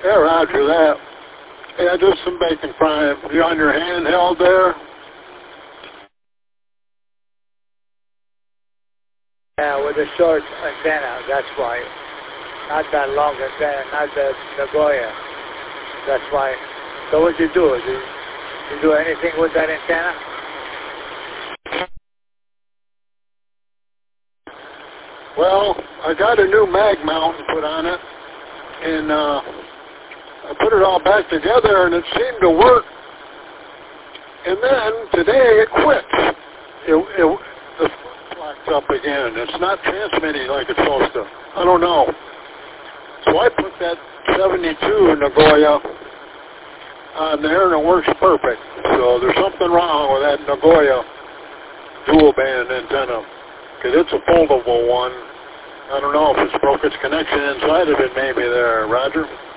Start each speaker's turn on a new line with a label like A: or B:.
A: Yeah, roger that. Yeah, just some bacon frying. You on your handheld there?
B: Yeah, with a short antenna, that's why. Not that long antenna, not the Nagoya. That's why. So what you do? You do anything with that antenna?
A: Well, I got a new mag mount put on it, and I put it all back together, and it seemed to work. And then today it quits. The flux up again. It's not transmitting like it's supposed to. I don't know. So I put that 72 Nagoya on there, and it works perfect. So there's something wrong with that Nagoya dual band antenna, because it's a foldable one. I don't know if it's broke its connection inside of it maybe there, Roger.